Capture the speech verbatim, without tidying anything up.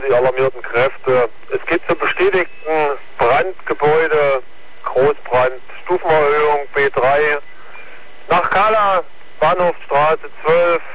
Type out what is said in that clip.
die alarmierten Kräfte. Es geht zum bestätigten Brandgebäude, Großbrand, Stufenerhöhung B drei. Nach Kala, Bahnhofstraße zwölf,